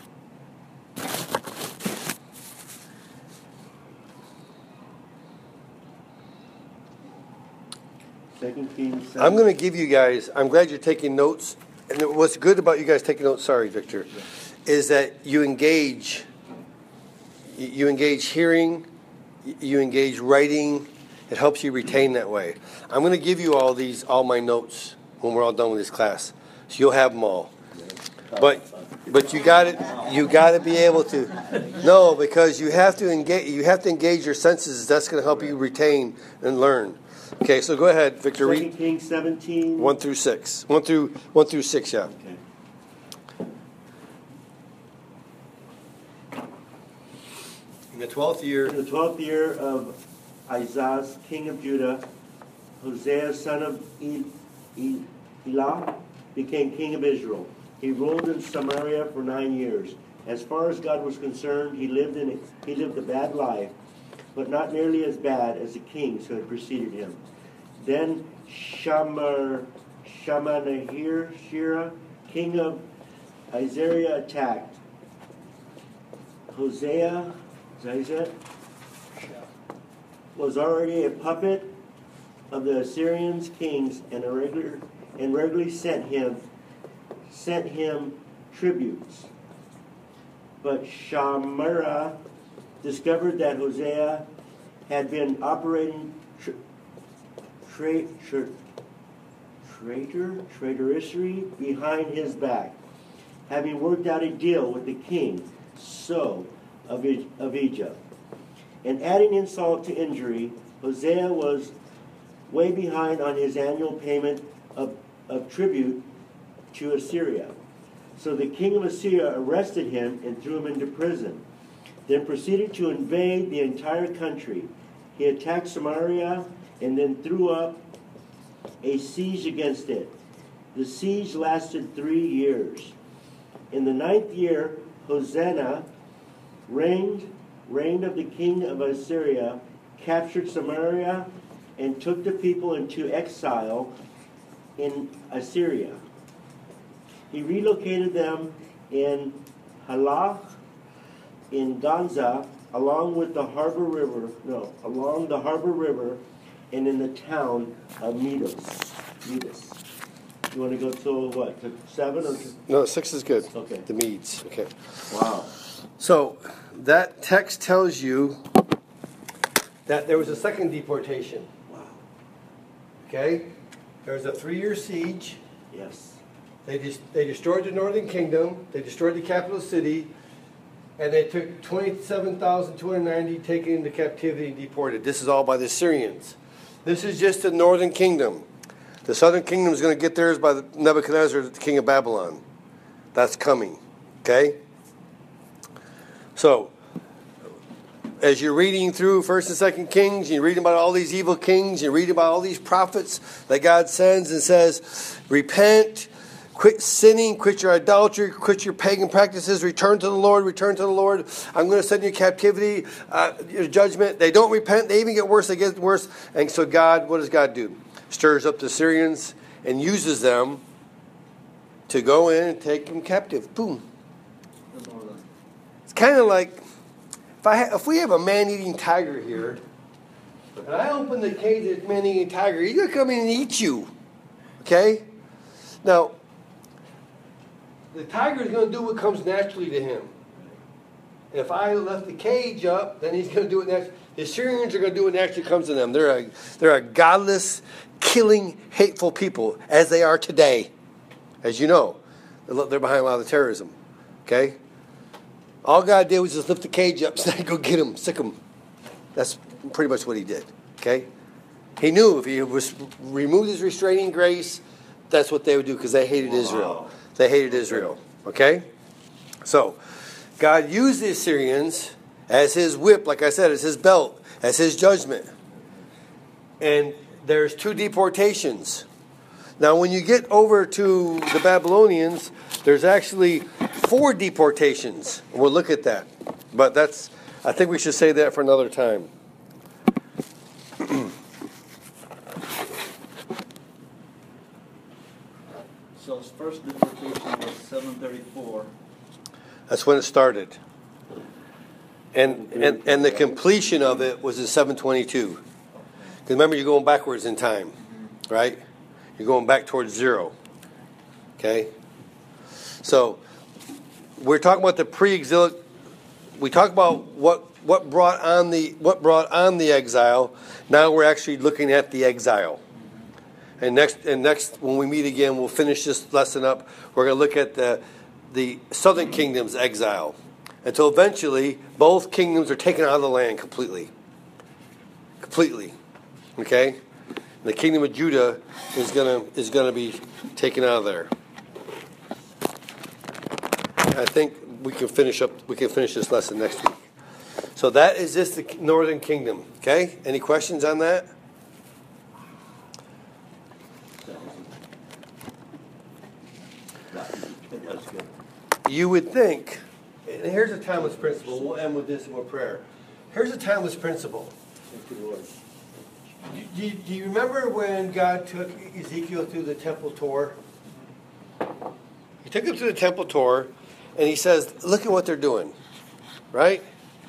Second Kings. I'm going to give you guys, I'm glad you're taking notes. And what's good about you guys taking notes, sorry, Victor, is that you engage, you engage hearing, you engage writing. It helps you retain that way. I'm going to give you all these, all my notes when we're all done with this class. So you'll have them all. But but you got it. You got to be able to. No, because you have to engage. You have to engage your senses. That's going to help you retain and learn. Okay, so go ahead, Victor. Second Read Kings seventeen. one through six. One through one through six. Yeah. Okay. In the twelfth year. In the twelfth year of Isaiah, king of Judah, Hosea, son of El- El- Elah, became king of Israel. He ruled in Samaria for nine years. As far as God was concerned, he lived in a, he lived a bad life, but not nearly as bad as the kings who had preceded him. Then Shamar, Shamanahir, Shira, king of Assyria, attacked. Hosea, is that it? Was already a puppet of the Assyrians' kings, and a regular and regularly sent him sent him tributes. But Shamara discovered that Hosea had been operating tra- tra- tra- traitor traitorously behind his back, having worked out a deal with the king So of E- of Egypt. And adding insult to injury, Hosea was way behind on his annual payment of, of tribute to Assyria. So the king of Assyria arrested him and threw him into prison, then proceeded to invade the entire country. He attacked Samaria and then threw up a siege against it. The siege lasted three years. In the ninth year, Hosanna reigned reigned of the king of Assyria, captured Samaria, and took the people into exile in Assyria. He relocated them in Halach, in Gaza, along with the harbor river, no, along the harbor river, and in the town of Medos. Medos. You want to go to what? To seven or to? No, six is good. Okay. The Medes. Okay. Wow. So that text tells you that there was a second deportation. Wow. Okay? There was a three-year siege. Yes. They just they destroyed the northern kingdom. They destroyed the capital city, and they took twenty-seven thousand two hundred ninety taken into captivity and deported. This is all by the Syrians. This is just the northern kingdom. The southern kingdom is going to get theirs by the Nebuchadnezzar, the king of Babylon. That's coming. Okay? So, as you're reading through First and Second Kings, you're reading about all these evil kings, you're reading about all these prophets that God sends and says, repent, quit sinning, quit your idolatry, quit your pagan practices, return to the Lord, return to the Lord. I'm going to send you captivity, uh, your judgment. They don't repent, they even get worse, they get worse. And so God, what does God do? Stirs up the Syrians and uses them to go in and take them captive. Boom. It's kind of like if I ha- if we have a man-eating tiger here, and I open the cage of this man-eating tiger, he's going to come in and eat you. Okay? Now, the tiger is going to do what comes naturally to him. And if I left the cage up, then he's going to do it next. The Syrians are going to do what naturally comes to them. They're a, they're a godless, killing, hateful people, as they are today. As you know, they're behind a lot of the terrorism. Okay? All God did was just lift the cage up, say, go get him, sick him. That's pretty much what he did. Okay? He knew if he was removed his restraining grace, that's what they would do because they hated wow. Israel. They hated Israel. Okay? So, God used the Assyrians as his whip, like I said, as his belt, as his judgment. And there's two deportations. Now, when you get over to the Babylonians, there's actually four deportations. We'll look at that. But that's, I think we should say that for another time. So his first deportation was seven thirty-four. That's when it started. And, and, and the completion of it was in seven twenty-two. Because remember, you're going backwards in time, right? You're going back towards zero. Okay? So, we're talking about the pre-exilic. We talk about what what brought on the what brought on the exile. Now we're actually looking at the exile. And next and next when we meet again, we'll finish this lesson up. We're going to look at the the southern kingdom's exile. Until eventually both kingdoms are taken out of the land completely. Completely. Okay? The kingdom of Judah is gonna is gonna be taken out of there. I think we can finish up. We can finish this lesson next week. So that is just the northern kingdom. Okay. Any questions on that? That's good. You would think. And here's a timeless principle. We'll end with this in more prayer. Here's a timeless principle. Thank you, Lord. Do you, do you remember when God took Ezekiel through the temple tour? He took him through the temple tour, and he says, look at what they're doing, right?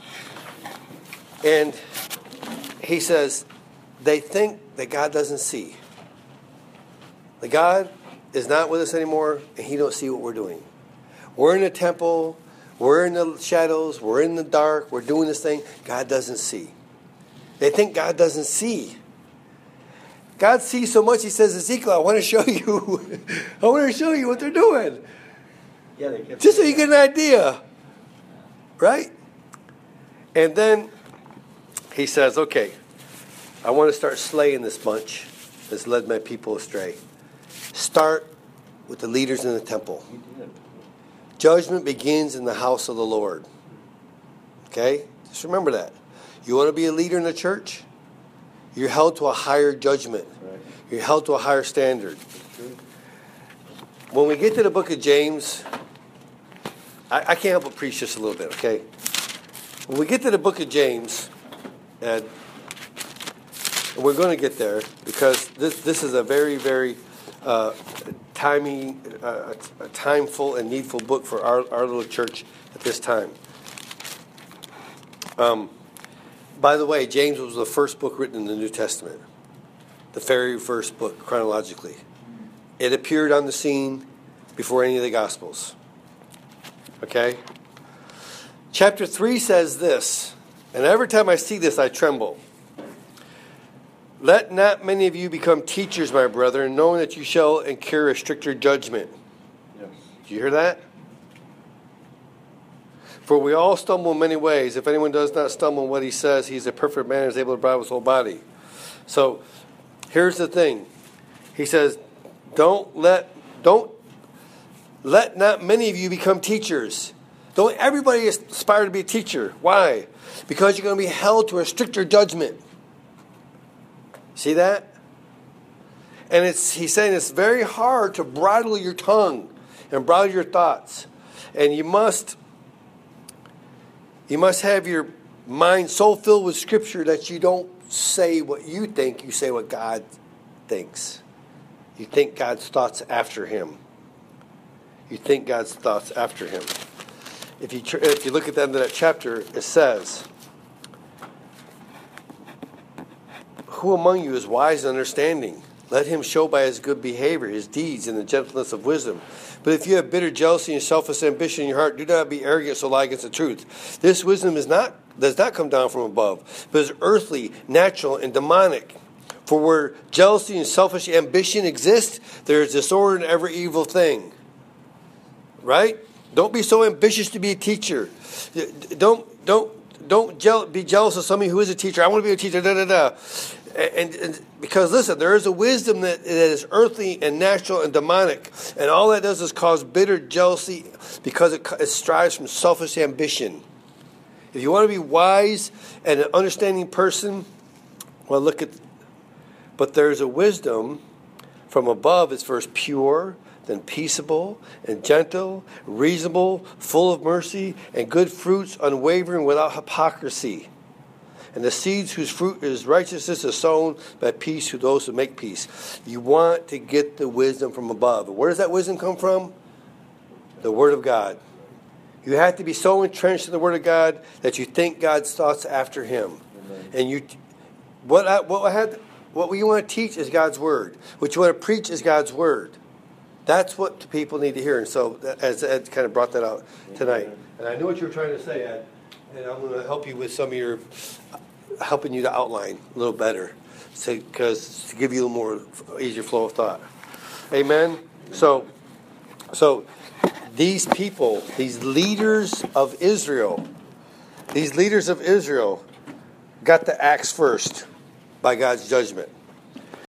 And he says, they think that God doesn't see. That God is not with us anymore, and he don't see what we're doing. We're in the temple, we're in the shadows, we're in the dark, we're doing this thing. God doesn't see. They think God doesn't see. God sees so much, he says, Ezekiel, I want to show you. I want to show you what they're doing. Yeah, they kept Just so you get an idea. Right? And then he says, okay, I want to start slaying this bunch that's led my people astray. Start with the leaders in the temple. Judgment begins in the house of the Lord. Okay? Just remember that. You want to be a leader in the church? You're held to a higher judgment. Right. You're held to a higher standard. When we get to the book of James, I, I can't help but preach just a little bit, okay? When we get to the book of James, and we're going to get there because this this is a very, very uh, timing, uh, a timeful and needful book for our, our little church at this time. Um. By the way, James was the first book written in the New Testament. The very first book, chronologically. It appeared on the scene before any of the Gospels. Okay? Chapter three says this, and every time I see this, I tremble. Let not many of you become teachers, my brethren, knowing that you shall incur a stricter judgment. Yes. Do you hear that? For we all stumble in many ways. If anyone does not stumble in what he says, he is a perfect man and is able to bridle his whole body. So, here's the thing. He says, don't let, don't, let not many of you become teachers. Don't everybody aspire to be a teacher. Why? Because you're going to be held to a stricter judgment. See that? And it's he's saying it's very hard to bridle your tongue and bridle your thoughts. And you must... You must have your mind so filled with Scripture that you don't say what you think, you say what God thinks. You think God's thoughts after him. You think God's thoughts after him. If you if you look at the end of that chapter, it says, who among you is wise and understanding? Let him show by his good behavior, his deeds, and the gentleness of wisdom. But if you have bitter jealousy and selfish ambition in your heart, do not be arrogant, so lie against the truth. This wisdom is not does not come down from above, but is earthly, natural, and demonic. For where jealousy and selfish ambition exist, there is disorder in every evil thing. Right? Don't be so ambitious to be a teacher. Don't don't don't je- be jealous of somebody who is a teacher. I want to be a teacher. Da da da. And, and because listen, there is a wisdom that, that is earthly and natural and demonic, and all that does is cause bitter jealousy because it, it strives from selfish ambition. If you want to be wise and an understanding person, well, look at. But there's a wisdom from above. It's first pure, then peaceable and gentle, reasonable, full of mercy and good fruits, unwavering, without hypocrisy. And the seeds whose fruit is righteousness is sown by peace to those who make peace. You want to get the wisdom from above. Where does that wisdom come from? The Word of God. You have to be so entrenched in the Word of God that you think God's thoughts after Him. Amen. And you, what I, what I had, what you want to teach is God's Word. What you want to preach is God's Word. That's what people need to hear. And so, as Ed kind of brought that out tonight, and I knew what you were trying to say, Ed, and I'm going to help you with some of your, helping you to outline a little better, so because to give you a more easier flow of thought. Amen. So, so. These people, these leaders of Israel, these leaders of Israel got the axe first by God's judgment.